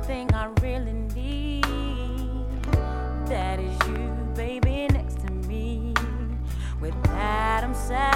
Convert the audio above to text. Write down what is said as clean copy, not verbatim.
thing I really need. That is you, baby, next to me. With that, I'm sad.